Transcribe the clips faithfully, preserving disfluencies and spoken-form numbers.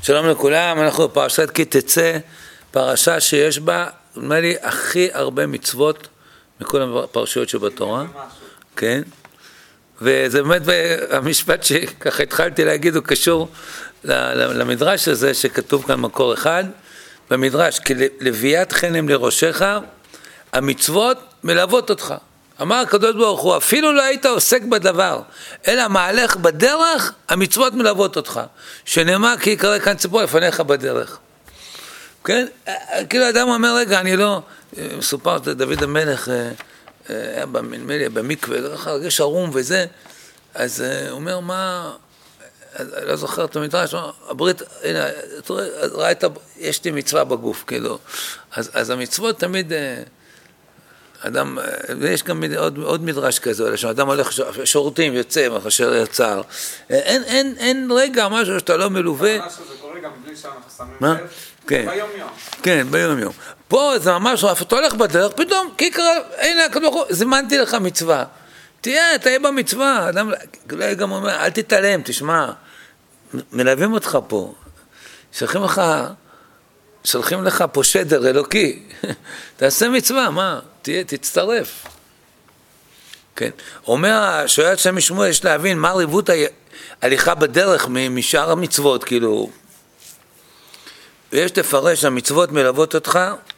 שלום לכולם, אנחנו בפרשת כי תצא, פרשה שיש בה, נדמה לי, הכי הרבה מצוות מכל הפרשיות שבתורה. כן? וזה באמת המשפט שככה התחלתי להגיד, הוא קשור למדרש הזה שכתוב כאן מקור אחד, במדרש, כי לביאת חנם לראשך, המצוות מלוות אותך. אמר הקדוש ברוך הוא, אפילו לא היית עוסק בדבר, אלא מהלך בדרך, המצוות מלוות אותך. שנאמר, כי יקרא כאן ציפור לפניך בדרך. כן? כאילו אדם אומר, רגע, אני לא, מסופר דוד המלך, היה במקווה, יש ערום וזה, אז הוא אומר, מה, לא זוכר את המדרש, הברית, הנה, ראה את, יש לי מצווה בגוף, כאילו. אז, אז המצוות תמיד, אדם, ויש גם עוד, עוד מדרש כזה, שאדם הולך שורתים, יוצא, מחשר יצר. אין, אין, אין רגע משהו שאתה לא מלווה. ממש שזה קורה גם בלי שאנחנו שמים לב. כן. ביום יום. כן, ביום יום. פה זה ממש, אתה הולך בדרך, פתאום, כי קרא, הנה, זימנתי לך מצווה. תהיה, תהיה במצווה. אדם, גם אומר, אל תתעלם, תשמע, מלווים אותך פה. שולחים לך, שולחים לך פה שדר אלוקי. תעשה מצווה, מה? תהיה, תצטרף. כן. אומר, שואלת שם משמואל, יש להבין, מה ריבות ההליכה בדרך משאר המצוות, כאילו, ויש תפרש, המצוות מלוות אותך.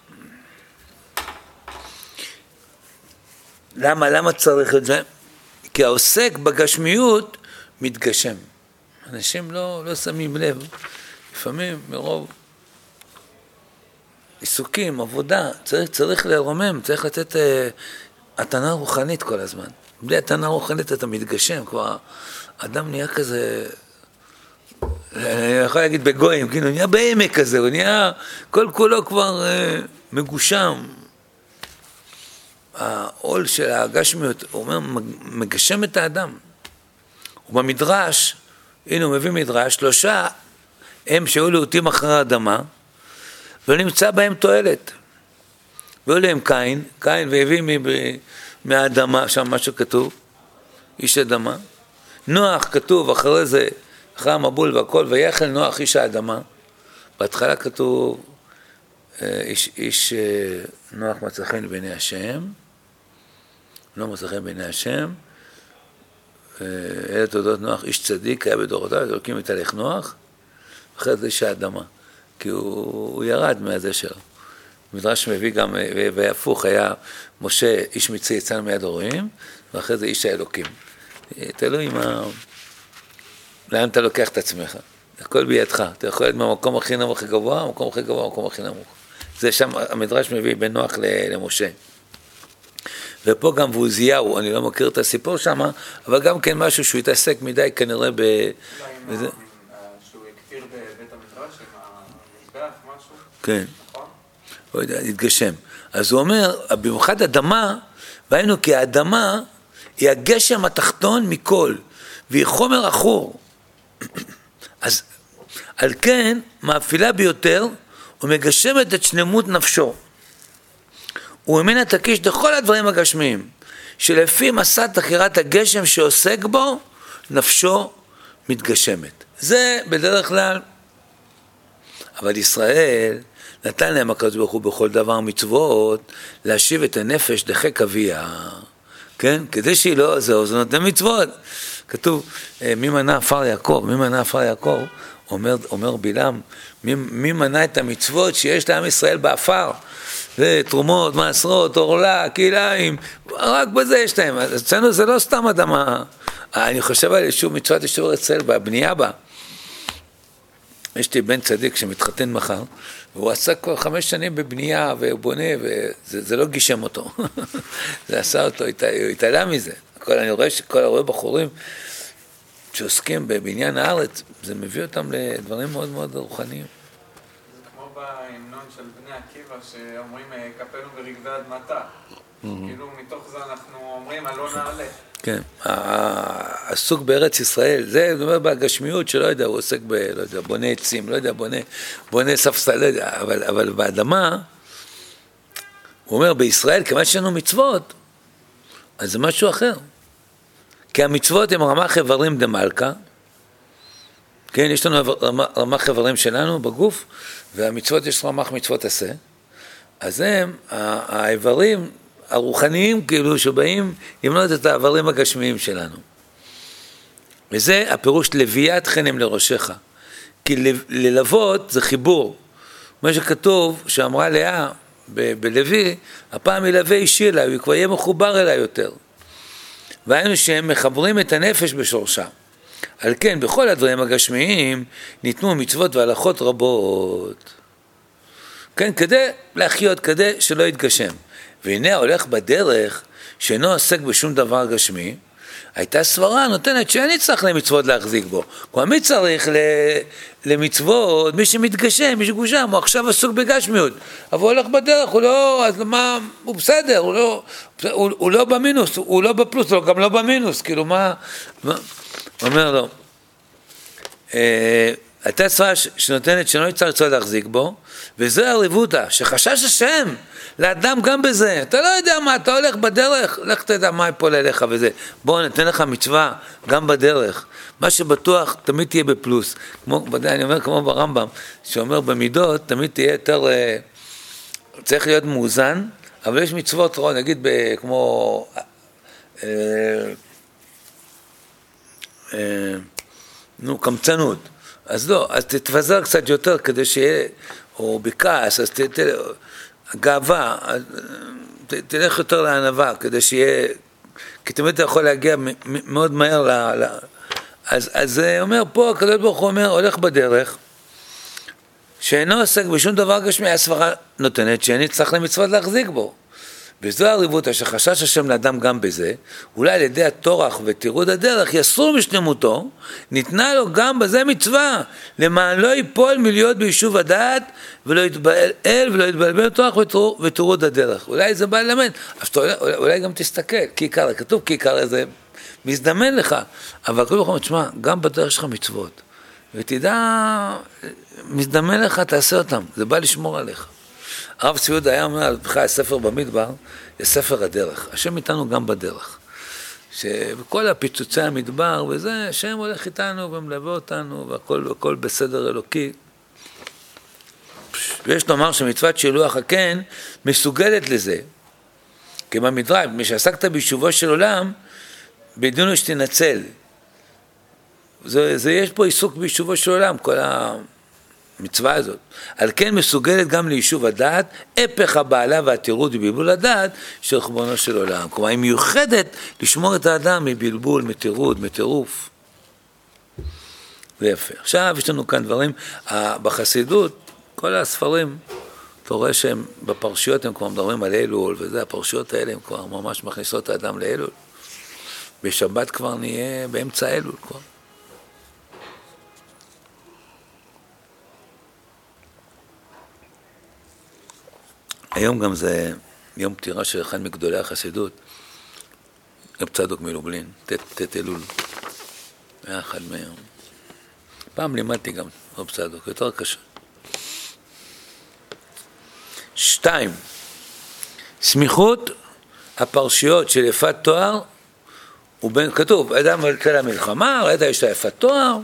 למה, למה צריך את זה? כי העוסק בגשמיות מתגשם. אנשים לא, לא שמים לב. לפעמים מרוב עיסוקים, עבודה, צריך, צריך לרומם, צריך לתת אה, התנה רוחנית כל הזמן. בלי התנה רוחנית אתה מתגשם, כבר אדם נהיה כזה, אני יכול להגיד בגויים, כאילו, הוא נהיה בעמק כזה, הוא נהיה כל כולו כבר אה, מגושם. העול של הגשמיות, הוא אומר, מגשם את האדם. ובמדרש, הנה הוא מביא מדרש, שלושה הם שהיו להוטים אחרי האדמה, ולא נמצא בהם תועלת. והיו להם קין, קין והביא מהאדמה, שם מה שכתוב, איש אדמה. נוח כתוב אחרי זה, אחרי המבול והכל, ויחל נוח איש האדמה. בהתחלה כתוב, איש, איש נוח מצא חן בעיני השם, לא מצא חן בעיני השם, אלה תודות נוח, איש צדיק, היה בדורותיו, אלוקים מתהלך נוח, אחרי זה איש האדמה, כי הוא, הוא ירד מהזה שלו. מדרש מביא גם, והפוך, היה משה, איש מצרי יצא מיד הרועים, ואחרי זה איש האלוקים. תלוי מה, לאן אתה לוקח את עצמך, הכל בידך, אתה יכול להיות מהמקום הכי נמוך הכי גבוה, המקום הכי גבוה, המקום הכי נמוך. זה שם, המדרש מביא בין נוח למשה. ופה גם ועוזיהו, אני לא מכיר את הסיפור שם, אבל גם כן משהו שהוא התעסק מדי כנראה ב... אולי עם שהוא הכתיר בבית המדרש, עם המזבח, משהו? כן. נכון? לא יודע, התגשם. אז הוא אומר, במיוחד אדמה, והיינו כי האדמה היא הגשם התחתון מכל, והיא חומר אחור. אז על כן, מאפילה ביותר, ומגשמת את שלמות נפשו. וממנה תקיש לכל הדברים הגשמיים, שלפי מסע תחירת הגשם שעוסק בו, נפשו מתגשמת. זה בדרך כלל, אבל ישראל נתן להם הקדוש ברוך הוא בכל דבר מצוות, להשיב את הנפש לחיק אביה, כן? כדי שהיא לא, זהו, זה נותן מצוות. כתוב, מי מנע עפר יעקב, מי מנע עפר יעקב, אומר, אומר בלעם, מי, מי מנע את המצוות שיש לעם ישראל באפר, זה תרומות, מעשרות, אורלה, קהיליים, רק בזה יש להם. אז אצלנו זה לא סתם אדמה, אני חושב על איזשהו מצוות אישור אצל בבנייה בה. יש לי בן צדיק שמתחתן מחר, והוא עשה כבר חמש שנים בבנייה ובונה, וזה זה לא גישם אותו. זה עשה אותו, הוא התעלה מזה. כל, אני רואה שכל הרבה בחורים שעוסקים בבניין הארץ, זה מביא אותם לדברים מאוד מאוד רוחניים. זה כמו בהמנון של בני עקיבא, שאומרים, כפינו ברגבי אדמתה. כאילו מתוך זה אנחנו אומרים, אלון נעלה. כן, העסוק בארץ ישראל, זה אומר בהגשמיות שלא יודע, הוא עוסק ב, לא יודע, בונה עצים, לא יודע, בונה, בונה ספסל, לא יודע, אבל, אבל באדמה, הוא אומר, בישראל, כמה שיש לנו מצוות, אז זה משהו אחר. כי המצוות הם רמ"ח איברים דמלכה, כן, יש לנו רמ"ח איברים שלנו בגוף, והמצוות יש רמ"ח מצוות עשה. אז הם, האיברים הרוחניים כאילו שבאים למנות את האיברים הגשמיים שלנו. וזה הפירוש לוויית חנם לראשך. כי ללוות זה חיבור. מה שכתוב, שאמרה לאה ב- בלוי, הפעם ילווה אישי אליי, הוא כבר יהיה מחובר אליי יותר. והיינו שהם מחברים את הנפש בשורשה. על כן, בכל הדברים הגשמיים ניתנו מצוות והלכות רבות. כן, כדי להחיות, כדי שלא יתגשם. והנה הולך בדרך שאינו עוסק בשום דבר גשמי, הייתה סברה נותנת שאין צריך למצוות להחזיק בו. כלומר, מי צריך למצוות? מי שמתגשם, מי שגושם, הוא עכשיו עסוק בגשמיות. אבל הוא הולך בדרך, הוא לא, אז מה, הוא בסדר, הוא לא, הוא, הוא לא במינוס, הוא לא בפלוס, הוא גם לא במינוס, כאילו מה, מה? אומר לו, הייתה סברה שנותנת שלא צריך לצוות להחזיק בו, וזו הריבותא, שחשש השם לאדם גם בזה. אתה לא יודע מה, אתה הולך בדרך, לך תדע מה יפול אליך וזה. בוא נתן לך מצווה גם בדרך. מה שבטוח תמיד תהיה בפלוס. כמו, אני אומר כמו ברמב"ם, שאומר במידות תמיד תהיה יותר, צריך להיות מאוזן, אבל יש מצוות, נגיד כמו, אה, אה, נו, קמצנות. אז לא, אז תתפזר קצת יותר כדי שיהיה, או בכעס, אז ת, ת, גאווה, ת, תלך יותר לענווה, כדי שיהיה, כי תמיד אתה יכול להגיע מאוד מהר ל... ל אז, אז אומר פה, הקדוש ברוך הוא אומר, הולך בדרך, שאינו עוסק בשום דבר גשמי, הסברה נותנת שאני צריך למצוות להחזיק בו. וזו הריבותא שחשש השם לאדם גם בזה, אולי על ידי התורח ותירוד הדרך יסור משלמותו, ניתנה לו גם בזה מצווה, למען לא ייפול מלהיות ביישוב הדעת, ולא יתבלבל ולא יתבלבל תורח ותירוד הדרך. אולי זה בא ללמד, אולי, אולי גם תסתכל, כיכר, כתוב כיכר, זה מזדמן לך, אבל כל כך תשמע, גם בדרך שלך מצוות, ותדע, מזדמן לך, תעשה אותם, זה בא לשמור עליך. הרב צבי יהודה היה אומר, בכלל, ספר במדבר, זה ספר הדרך. השם איתנו גם בדרך. שבכל הפיצוצי המדבר וזה, השם הולך איתנו ומלווה אותנו, והכל, והכל בסדר אלוקי. ויש לומר שמצוות שילוח הקן מסוגלת לזה. כי במדרש, מי שעסקת ביישובו של עולם, בדינו שתנצל. זה, זה, יש פה עיסוק ביישובו של עולם, כל ה... מצווה הזאת. על כן מסוגלת גם ליישוב הדעת, הפך הבעלה והתירוד ובלבול הדעת של חורבנו של עולם. כלומר, היא מיוחדת לשמור את האדם מבלבול, מתירוד, מטירוף. זה יפה. עכשיו יש לנו כאן דברים, בחסידות, כל הספרים, אתה רואה שהם בפרשיות הם כבר מדברים על אלול, וזה, הפרשיות האלה הם כבר ממש מכניסות את האדם לאלול. בשבת כבר נהיה באמצע אלול כבר. היום גם זה יום פטירה של אחד מגדולי החסידות, רב צדוק מלובלין, תת אלול, היה אחד מהם. פעם לימדתי גם רב צדוק, יותר קשה. שתיים, סמיכות הפרשיות של יפת תואר, ובין, כתוב, אדם הולכה למלחמה, ראית יש לה יפת תואר,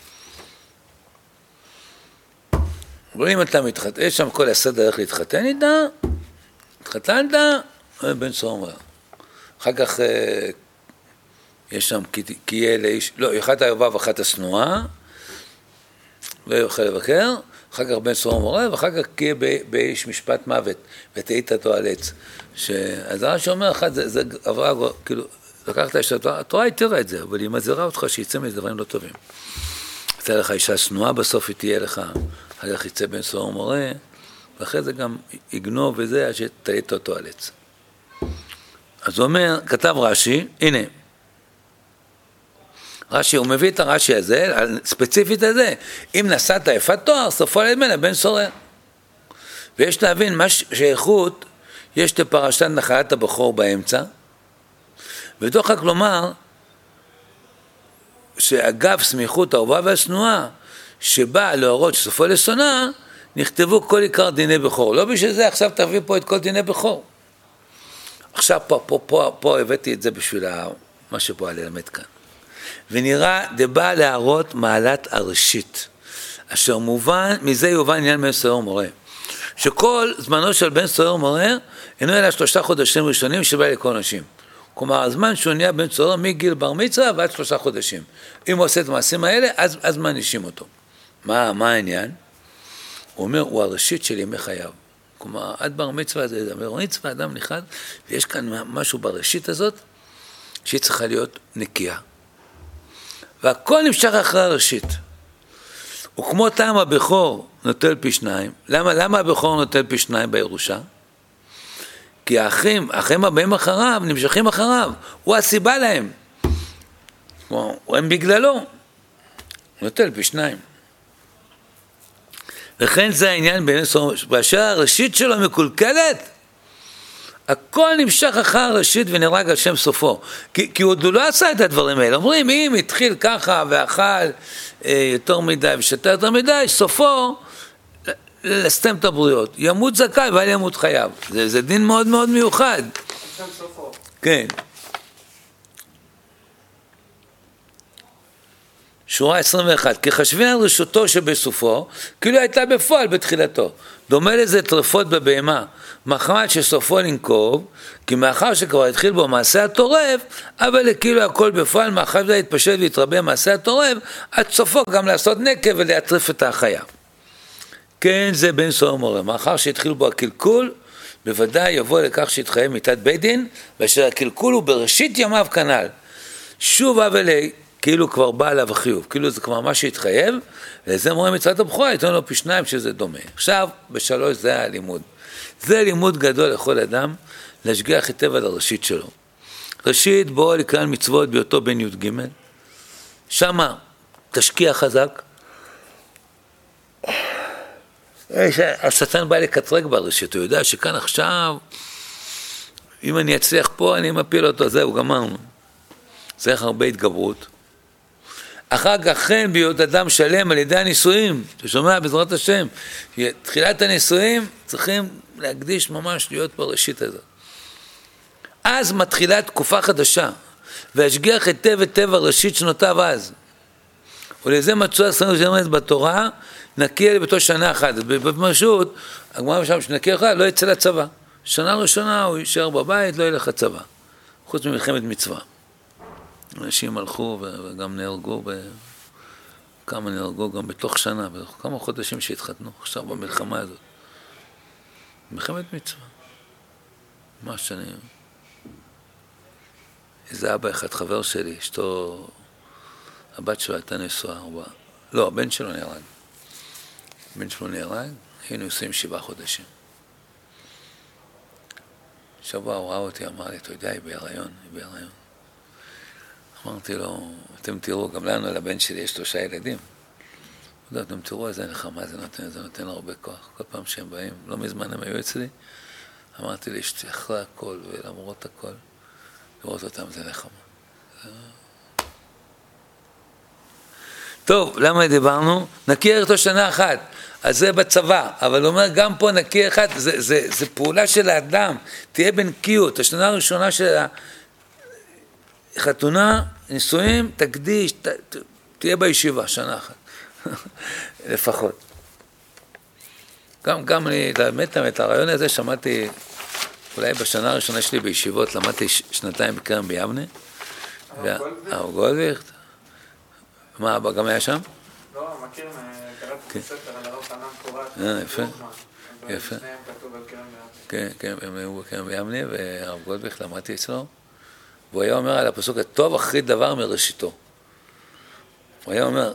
ואם אתה מתחתן, יש שם כל הסדר איך להתחתן איתה, התחתנת, בן סומר. אחר כך יש שם, כי יהיה לאיש, לא, אחת האהובה ואחת השנואה, לא יוכל לבקר, אחר כך בן סומר מורה, ואחר כך כי יהיה באיש משפט מוות, ותהית אותו על עץ. אז הרב שאומר, אחת זה, זה עברה, כאילו, לקחת אישה, התורה היא תראה את זה, אבל היא מזהירה אותך שיצא מזה דברים לא טובים. יצא לך אישה שנואה בסוף, היא תהיה לך, אחר כך יצא בן סומר מורה, ואחרי זה גם יגנוב וזה, עד שתהית אותו על עץ. אז הוא אומר, כתב רש"י, הנה, רש"י, הוא מביא את הרש"י הזה, ספציפית הזה, אם נסעת יפת תואר, סופו לדמנה בן סורר. ויש להבין, מה שייכות, יש לפרשת נחלת הבכור באמצע, ודוחה כלומר, שאגב סמיכות האהובה והשנואה, שבאה להורות שסופו לשונאה, נכתבו כל עיקר דיני בכור. לא בשביל זה, עכשיו תביא פה את כל דיני בכור. עכשיו פה, פה, פה, פה הבאתי את זה בשביל מה שפה ללמד כאן. ונראה דבא להראות מעלת הראשית, אשר מובן, מזה יובן עניין בן סוער ומורה, שכל זמנו של בן סוער ומורה אינו אלא שלושה חודשים ראשונים שבא לכל אנשים. כלומר, הזמן שהוא נהיה בן סוער מגיל בר מצווה ועד שלושה חודשים. אם הוא עושה את המעשים האלה, אז, אז מענישים אותו. מה, מה העניין? הוא אומר, הוא הראשית של ימי חייו. כלומר, עד בר מצווה זה בר מצווה, אדם נכנס, ויש כאן משהו בראשית הזאת, שהיא צריכה להיות נקייה. והכל נמשך אחרי הראשית. וכמו טעם הבכור נוטל פי שניים, למה, למה הבכור נוטל פי שניים בירושה? כי האחים, האחים הבאים אחריו, נמשכים אחריו, הוא הסיבה להם. הם בגללו, נוטל פי שניים. וכן זה העניין בין סור, באשר הראשית שלו מקולקלת, הכל נמשך אחר הראשית ונראה על שם סופו. כי, כי הוא לא עשה את הדברים האלה. אומרים, אם התחיל ככה ואכל אה, יותר מדי ושתה יותר מדי, סופו לסתם את הבריות. ימות זכאי ואל ימות חייו. זה, זה דין מאוד מאוד מיוחד. שם סופו. כן. שורה עשרים ואחת, כי חשבין על רשותו שבסופו, כאילו הייתה בפועל בתחילתו. דומה לזה טרפות בבהמה, מחמת שסופו לנקוב, כי מאחר שכבר התחיל בו מעשה הטורף, אבל כאילו הכל בפועל, מאחר שזה יתפשט ויתרבה מעשה הטורף, עד סופו גם לעשות נקב ולהטריף את החיה. כן, זה בן סוער ומורה. מאחר שהתחיל בו הקלקול, בוודאי יבוא לכך שיתחייב מיתת בית דין, ואשר הקלקול הוא בראשית ימיו כנ"ל. שוב אבלי, כאילו כבר בא עליו החיוב, כאילו זה כבר מה שהתחייב, לזה מורה מצוות הבכורה, ייתן לו פי שניים שזה דומה. עכשיו, בשלוש זה הלימוד. זה לימוד גדול לכל אדם, להשגיח היטב על הראשית שלו. ראשית, בואו לקרוא מצוות בהיותו בן י"ג, שמה תשקיע חזק, השטן בא לקטרק בראשית, הוא יודע שכאן עכשיו, אם אני אצליח פה, אני מפיל אותו, זהו, גמרנו. צריך הרבה התגברות. אחר כך כן, בהיות אדם שלם על ידי הנישואים, אתה שומע בעזרת השם, תחילת הנישואים צריכים להקדיש ממש להיות בראשית הזאת. אז מתחילה תקופה חדשה, והשגיח היטב היטב הראשית שנותיו אז. ולזה מצאו עשרים ושמונה בתורה, נקי לביתו שנה אחת. בפשוט, הגמרא משם שנקי אחד לא יצא לצבא. שנה ראשונה הוא יישאר בבית, לא ילך לצבא. חוץ ממלחמת מצווה. אנשים הלכו וגם נהרגו, כמה נהרגו גם בתוך שנה, כמה חודשים שהתחתנו עכשיו במלחמה הזאת. מלחמת מצווה. מה שאני... איזה אבא אחד, חבר שלי, אשתו, הבת שלו הייתה נשואה ארבעה. לא, הבן שלו נהרג. הבן שלו נהרג, היינו עושים שבעה חודשים. שבוע הוא ראה אותי, אמר לי, אתה יודע, היא בהיריון, היא בהיריון. אמרתי לו, אתם תראו, גם לנו, לבן שלי יש שלושה ילדים. אתם תראו איזה נחמה זה נותן, זה נותן לו הרבה כוח. כל פעם שהם באים, לא מזמן הם היו אצלי, אמרתי לי, אחרי הכל ולמרות הכל, לראות אותם זה נחמה. טוב, למה דיברנו? נקי אותו שנה אחת, אז זה בצבא, אבל הוא אומר גם פה נקי אחד, זה, זה, זה פעולה של האדם, תהיה בנקיות, השנה הראשונה של החתונה, נישואים, תקדיש, ת, ת, תהיה בישיבה, שנה אחת, לפחות. גם, גם אני, באמת, את הרעיון הזה שמעתי, אולי בשנה הראשונה שלי בישיבות, למדתי שנתיים בקרם ביבנה, הרב גולדוויכט, מה, אבא גם היה שם? לא, מכיר, קראתי את הספר על הרב חנן פורת. אה, יפה, יפה. שניהם כתוב על קרם ביבנה. כן, כן, הם היו בקרם ביבנה, והרב גולדוויכט למדתי אצלו, והוא היה אומר על הפסוק, הטוב אחרי דבר מראשיתו. הוא היה אומר,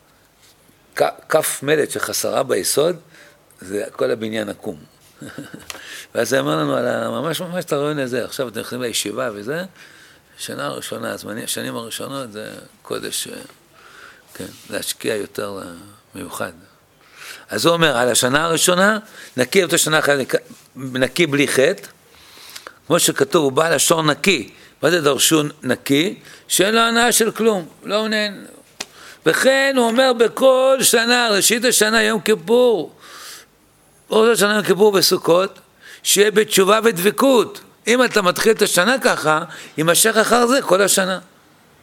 כף מלט שחסרה ביסוד, זה כל הבניין עקום. ואז זה אמר לנו על ממש ממש את הרעיון הזה, עכשיו אתם נכנסים לישיבה וזה, שנה ראשונה, השנים הראשונות זה קודש, כן, להשקיע יותר מיוחד. אז הוא אומר, על השנה הראשונה, נקי אותו שנה אחת, נקי בלי חטא, כמו שכתוב, הוא בא לשור נקי, מה זה דרשו נקי? שאין לו הנאה של כלום, לא עונן. וכן הוא אומר בכל שנה, ראשית השנה, יום כיפור, ראש השנה יום כיפור בסוכות, שיהיה בתשובה ודבקות. אם אתה מתחיל את השנה ככה, יימשך אחר זה כל השנה.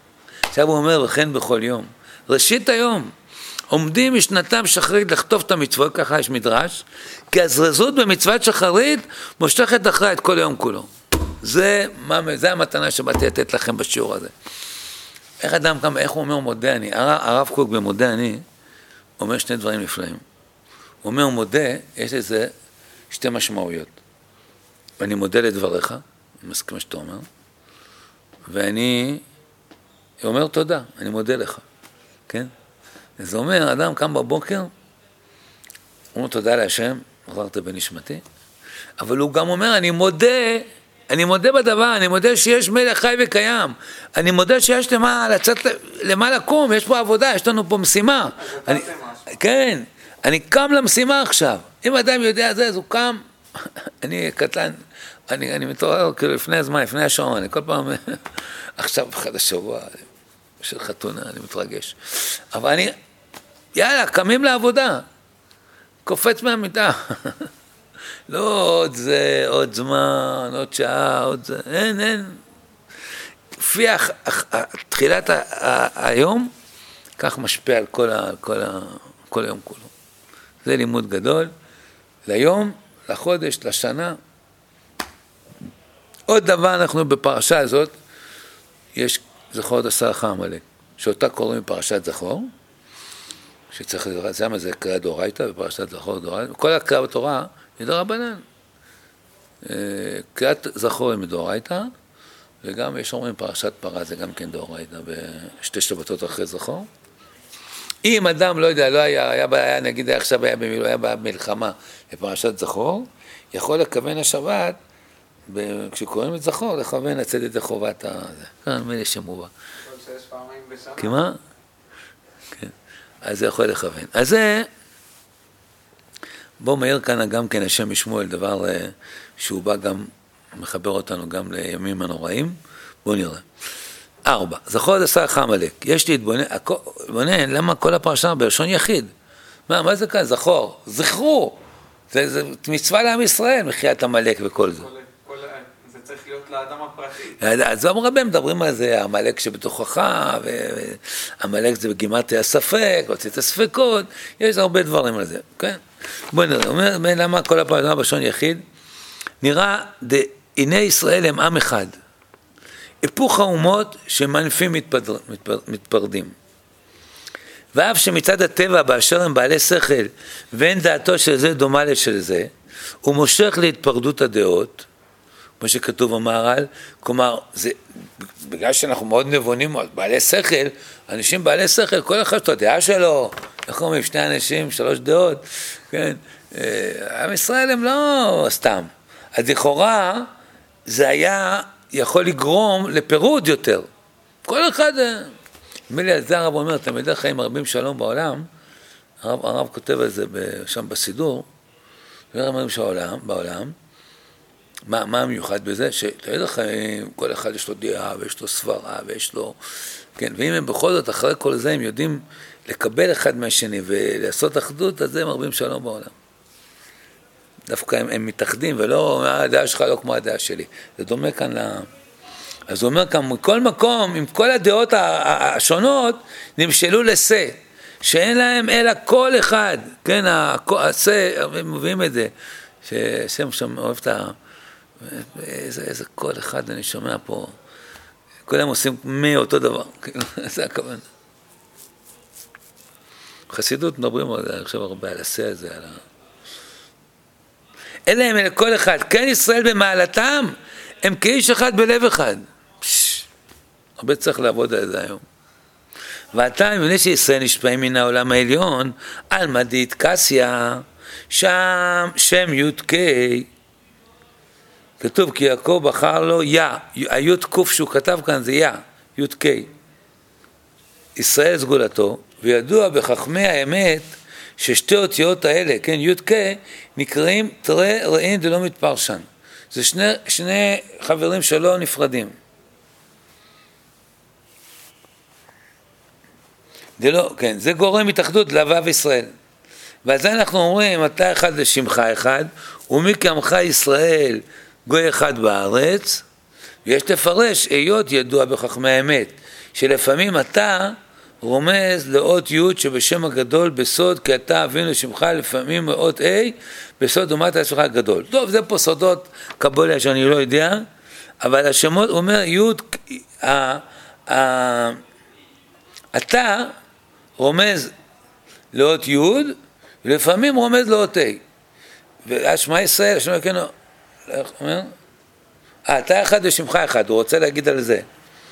עכשיו הוא אומר, וכן בכל יום. ראשית היום, עומדים משנתם שחרית לחטוף את המצוות, ככה יש מדרש, כי הזרזות במצוות שחרית מושכת אחרי את כל היום כולו. זה, זה המתנה שבאתי לתת לכם בשיעור הזה. איך אדם כמה, איך הוא אומר מודה אני? הרב קוק במודה אני אומר שני דברים נפלאים. הוא אומר מודה, יש לזה שתי משמעויות. ואני מודה לדבריך, מסכים מה שאתה אומר, ואני אומר תודה, אני מודה לך, כן? זה אומר, אדם קם בבוקר, הוא אומר תודה להשם, עברת בנשמתי, אבל הוא גם אומר, אני מודה, אני מודה בדבר, אני מודה שיש מלך חי וקיים, אני מודה שיש למה לצאת, למה לקום, יש פה עבודה, יש לנו פה משימה. אני, כן, אני קם למשימה עכשיו. אם אדם יודע זה, אז הוא קם, אני קטן, אני, אני מתעורר כאילו לפני הזמן, לפני השעון, אני כל פעם, עכשיו אחד השבוע של חתונה, אני מתרגש. אבל אני, יאללה, קמים לעבודה, קופץ מהמיטה. לא עוד זה, עוד זמן, עוד שעה, עוד זה, אין, אין. לפי תחילת היום, כך משפיע על כל, ה, כל, ה, כל היום כולו. זה לימוד גדול, ליום, לחודש, לשנה. עוד דבר אנחנו בפרשה הזאת, יש זכור עוד עשה לך עמלק, שאותה קוראים בפרשת זכור, שצריך לראות, זה מה זה קריאה דאורייתא, בפרשת זכור דאורייתא, כל הקריאה בתורה היא דרבנן. קריאת זכור היא מדאורייתא, וגם יש אומרים פרשת פרה, זה גם כן דאורייתא, בשתי שבתות אחרי זכור. אם אדם לא יודע, לא היה, היה, היה נגיד עכשיו היה, במילוא, היה במלחמה בפרשת זכור, יכול לכוון השבת, כשקוראים את זכור, לכוון לצאת את חובת הזה. כאן מילה שמובה. כל שש פעמים בשנה. כמה? כן. אז זה יכול לכוון. אז זה, בוא מאיר כאן גם כן השם משמואל, דבר שהוא בא גם, מחבר אותנו גם לימים הנוראים. בוא נראה. ארבע, זכור את עשה לך עמלק. יש לי להתבונן, למה כל הפרשה בלשון יחיד? מה, מה זה כאן? זכור. זכרו. זה, זה מצווה לעם ישראל, מחיית עמלק וכל זה. כל, זה צריך להיות לאדם הפרטי. אז אמרו רבים, מדברים על זה, עמלק שבתוכך, ועמלק זה בגימת הספק, הוצאת הספקות, יש הרבה דברים על זה, כן? בואו נראה, אומר, למה כל הפרשה בלשון יחיד? נראה, הנה ישראל הם עם אחד. היפוך האומות שמנפים מתפרד, מתפרד, מתפרדים. ואף שמצד הטבע באשר הם בעלי שכל ואין דעתו של זה דומה לשל זה, הוא מושך להתפרדות הדעות, כמו שכתוב במהר"ל, כלומר, זה, בגלל שאנחנו מאוד נבונים, בעלי שכל, אנשים בעלי שכל, כל אחד את הדעה שלו, איך אומרים, שני אנשים, שלוש דעות, כן, עם ישראל הם לא סתם. אז לכאורה, זה היה יכול לגרום לפירוד יותר. כל אחד, מילי על זה הרב אומר, תלמידי חיים רבים שלום בעולם, הרב, הרב כותב על זה שם בסידור, רבים שלום בעולם, מה, מה המיוחד בזה? שתלמידי חיים, כל אחד יש לו דעה ויש לו סברה ויש לו, כן, ואם הם בכל זאת אחרי כל זה הם יודעים לקבל אחד מהשני ולעשות אחדות, אז הם רבים שלום בעולם. דווקא הם, הם מתאחדים, ולא, הדעה שלך לא כמו הדעה שלי. זה דומה כאן ל... אז הוא אומר כאן, מכל מקום, עם כל הדעות השונות, נמשלו לסה, שאין להם אלא כל אחד, כן, הסה, הם מביאים את זה, ששם שם אוהב את ה... איזה, איזה כל אחד אני שומע פה, כולם עושים מאותו דבר, זה הכוונה. חסידות מדברים על זה, אני חושב הרבה על הסה הזה, על ה... אלא הם אלה כל אחד, כן ישראל במעלתם, הם כאיש אחד בלב אחד. פש, הרבה צריך לעבוד על זה היום. ואתה, מבנה שישראל נשפעים מן העולם העליון, על מדית קסיה, שם שם י' ק', כתוב כי יעקב בחר לו יא, הי' ק' שהוא כתב כאן זה יא, י' ק', ישראל סגולתו, וידוע בחכמי האמת, ששתי אותיות האלה, כן, י' ק', נקראים תרי רעין דלא מתפרשן. זה שני, שני חברים שלא נפרדים. דלא, כן, זה גורם התאחדות לבב ישראל. ועל זה אנחנו אומרים, אתה אחד לשמך אחד, ומי כעמך ישראל גוי אחד בארץ, ויש לפרש, היות ידוע בחכמי האמת, שלפעמים אתה רומז לאות י' שבשם הגדול בסוד, כי אתה אבינו שמך, לפעמים לאות A בסוד דומת עצמך הגדול. טוב, זה פה סודות קבלה שאני לא יודע, אבל השמות אומר י' אתה רומז לאות י' ולפעמים רומז לאות A. והשמע ישראל, השמע כן, איך אומר? אה, אתה אחד ושמך אחד, הוא רוצה להגיד על זה.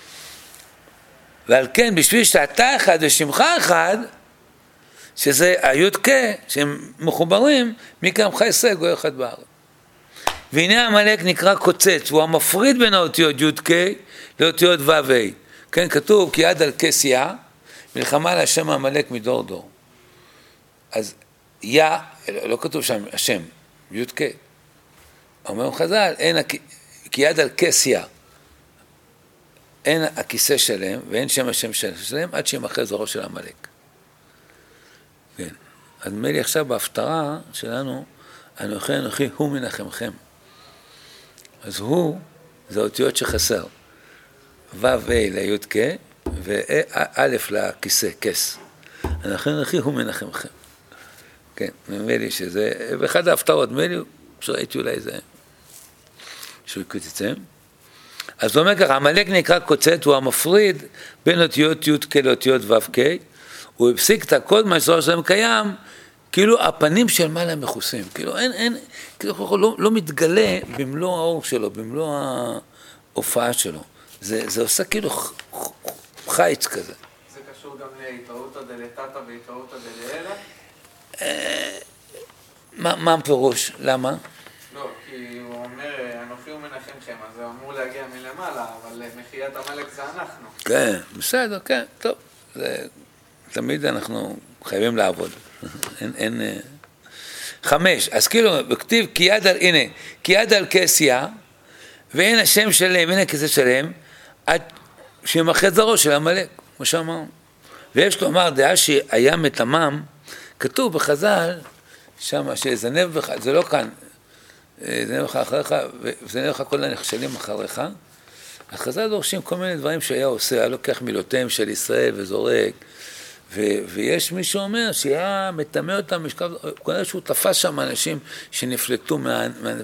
ועל כן, בשביל שאתה אחד ושמך אחד, שזה הי"ק, שהם מחוברים, מי כעמך ישראל גוי אחד בארץ. והנה המלאק נקרא קוצץ, הוא המפריד בין האותיות י"ק לאותיות ו"ה. כן, כתוב, כי יד על כסיה, מלחמה על השם המלאק מדור דור. אז יא, לא, לא כתוב שם השם, י"ק. אומר חז"ל, אין, כי יד על כסיה, אין הכיסא שלהם ואין שם השם שלהם עד שימחה זרעו של המלאק. כן. אז נדמה לי עכשיו בהפטרה שלנו, אנוכי אנוכי הוא מנחמכם. אז הוא, זה אותיות שחסר. ו' ה' לי"ק וא' לכיסא, כס. אנוכי אנוכי הוא מנחמכם. כן, נדמה לי שזה, באחד ההפטרות, נדמה לי שראיתי אולי זה, שהוא יקוצצם. אז הוא אומר ככה, המלאק נקרא קוצץ, הוא המפריד בין אותיות י"ק לאותיות ו"ק, הוא הפסיק את הכל מה שזרוע שלהם קיים, כאילו הפנים של מעלה מכוסים, כאילו אין, אין, כאילו לא, לא מתגלה במלוא האור שלו, במלוא ההופעה שלו, זה, זה עושה כאילו חיץ כזה. זה קשור גם להתראותא דלתתא והתראותא דלעילא? מה, מה הפירוש? למה? לא, כי הוא אומר, אנוכי ומנחמכם, אז זה אמור להגיע מלמעלה, אבל מחיית המלאק זה אנחנו. כן, בסדר, כן, טוב. זה, תמיד אנחנו חייבים לעבוד. אין, אין... חמש, אז כאילו, בכתיב, כי יד על, הנה, כי יד על כסיה, ואין השם שלהם, הנה הכיסא שלהם, עד שימחה זרעו של המלאק, כמו שאמרנו. ויש לומר, דעה שהיה מטמם, כתוב בחז"ל, שמה שזנב בך, זה לא כאן, זנב בך אחריך, וזנב בך כל הנחשלים אחריך. אז חז"ל דורשים כל מיני דברים שהיה עושה, היה לוקח מילותיהם של ישראל וזורק, ו- ויש מי שאומר שהיה מטמא אותם, משכב, כנראה שהוא תפס שם אנשים שנפלטו מה...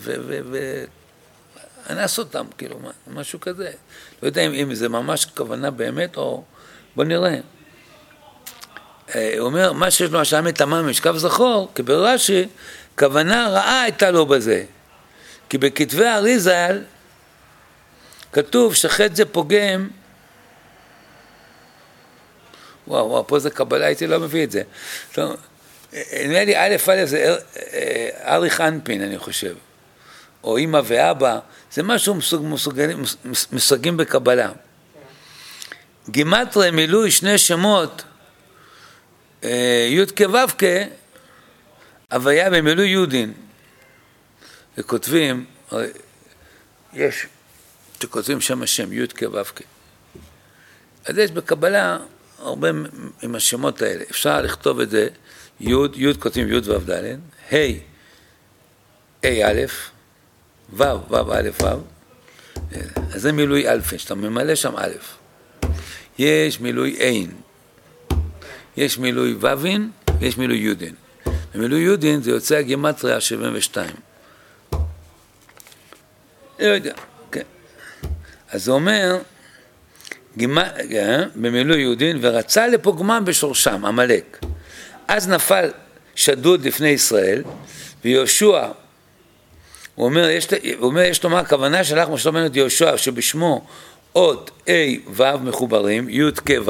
ואנס אותם, כאילו, משהו כזה. לא יודע אם, אם זה ממש כוונה באמת, או בוא נראה. הוא אומר, מה שיש לו השעה מטמא משכב זכור, כי ברש"י, כוונה רעה הייתה לו בזה. כי בכתבי אריז"ל, כתוב שחטא זה פוגם, וואו, וואו, פה זה קבלה, הייתי לא מביא את זה. נראה לי, א' א' זה אריך אנפין, אני חושב. או אמא ואבא, זה משהו מסוגים בקבלה. גימטריה מילוי שני שמות, י' כו' כ', הוויה במילוי יודין. וכותבים, יש, שכותבים שם השם, י' כו' כ'. אז יש בקבלה הרבה עם השמות האלה. אפשר לכתוב את זה, י', י' כותבים י' ו' ד', ה', ה' א', ו', ו' א', ו'. אז זה מילוי אלפין, שאתה ממלא שם א'. יש מילוי אין. יש מילוי ו"ין, ויש מילוי יודין. במילוי יודין זה יוצא הגימטריה שבעים ושתיים. לא יודע, כן. אז זה אומר, במילוי יודין, ורצה לפוגמם בשורשם, המלאק. אז נפל שדוד לפני ישראל, ויהושע, הוא אומר, יש, הוא אומר, יש לומר, הכוונה שלך, מה שאומר את יהושע, שבשמו עוד A ו' מחוברים, י' כ' ו',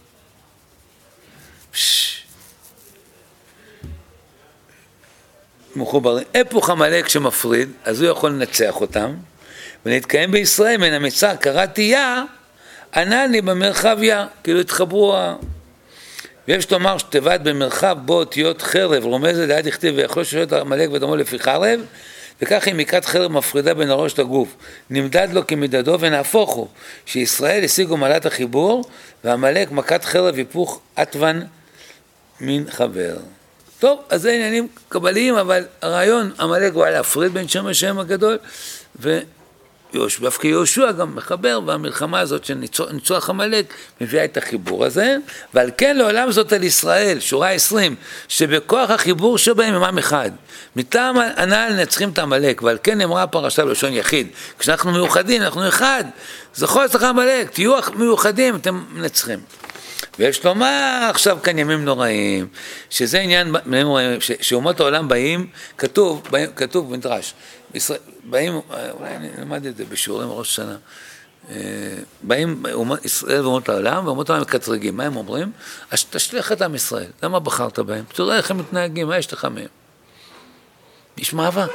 מחוברים, הפוך המלאק שמפריד, אז הוא יכול לנצח אותם, ונתקיים בישראל מן המצר, קראתי יה, ענה לי במרחב יה, כאילו התחברו ה... ויש לומר שתיבת במרחב בו אותיות חרב, רומזת ליד הכתיב, ויכול ששוט המלאק ודמו לפי חרב, וכך היא מקרת חרב מפרידה בין הראש לגוף, נמדד לו כמדדו, ונהפוך הוא, שישראל השיגו מעלת החיבור, והמלאק מכת חרב היפוך עטוון מן חבר. טוב, אז זה עניינים קבליים, אבל הרעיון, המלאק הוא היה להפריד בין שם השם הגדול, ו... דווקא יהושע גם מחבר, והמלחמה הזאת של ניצוח עמלק מביאה את החיבור הזה, ועל כן לעולם זאת על ישראל, שורה עשרים, שבכוח החיבור שבהם הם עם אחד. מטעם הנעל נצחים את עמלק, ועל כן נאמרה הפרשה בלשון יחיד. כשאנחנו מיוחדים, אנחנו אחד. זכור אצלך עמלק, תהיו מיוחדים, אתם מנצחים. ויש לומר עכשיו כאן ימים נוראים, שזה עניין, שאומות העולם באים, כתוב, באים, כתוב במדרש, בישראל, באים, אולי אני למד את זה בשיעורים ראש השנה, באים ישראל ואומות העולם, ואומות העולם מקטרגים, מה הם אומרים? אז תשליח את עם ישראל, למה בחרת בהם? תראה איך הם מתנהגים, מה יש לך מהם? יש מאבק,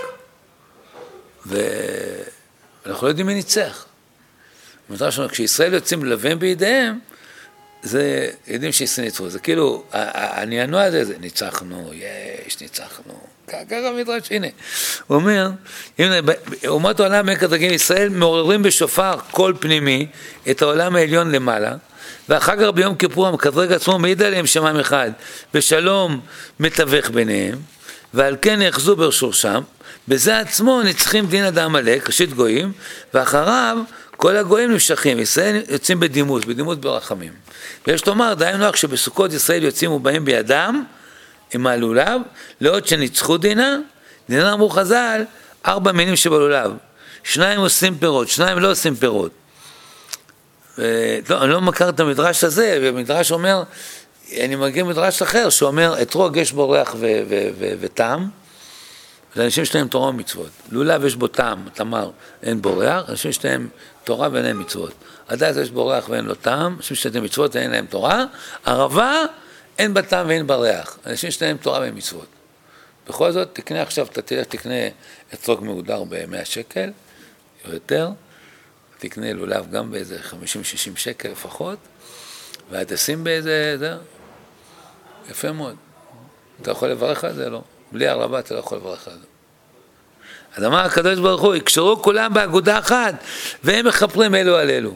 ואנחנו לא יודעים מי ניצח. במדרש, כשישראל יוצאים ללבן בידיהם, זה, יודעים שישראל ניצחו, זה כאילו, הנענוע הזה, זה ניצחנו, יש, ניצחנו, ככה מדרש, הנה, הוא אומר, אומות העולם מקטרגים ישראל מעוררים בשופר קול פנימי את העולם העליון למעלה, ואחר כך ביום כיפור המקטרג עצמו מעיד עליהם שמם אחד, בשלום מתווך ביניהם, ועל כן יחזו בשורשם, בזה עצמו נצחים דין אדם עמלק, ראשית גויים, ואחריו כל הגויים נמשכים, ישראל יוצאים בדימוס, בדימוס ברחמים. ויש לומר, דהיינו אך שבסוכות ישראל יוצאים ובאים בידם, עם הלולב, לעוד שניצחו דינה, דינה אמרו חז"ל, ארבע מינים שבלולב, שניים עושים פירות, שניים לא עושים פירות. לא, אני לא מכיר את המדרש הזה, והמדרש אומר, אני מגיע מדרש אחר, שאומר, אתרוג יש בו ריח וטעם, לאנשים שלהם תורה ומצוות. לולב יש בו טעם, תמר, אין בו ריח, אנשים שלהם תורה ואין להם מצוות. עדיין יש בו ריח ואין לו טעם, אנשים שלהם מצוות ואין להם תורה, ערבה אין בה טעם ואין בה ריח, אנשים שלהם תורה ואין מצוות. בכל זאת, תקנה עכשיו, אתה תלך, תקנה אתרוג מהודר ב-מאה שקל, או יותר, תקנה לולב גם באיזה חמישים שישים שקל לפחות, והתשים באיזה, זה, יפה מאוד. אתה יכול לברך על זה? לא. בלי ערבה אתה לא יכול לברך על זה. אז אמר הקדוש ברוך הוא, יקשרו כולם באגודה אחת, והם מחפרים אלו על אלו.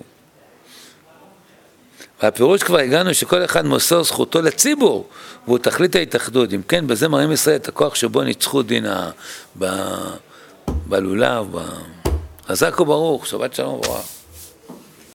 והפירוש כבר הגענו שכל אחד מוסר זכותו לציבור, והוא תכלית ההתאחדות. אם כן, בזה מראים ישראל את הכוח שבו ניצחו דינה בלולב. חזק וברוך, שבת שלום וברוך.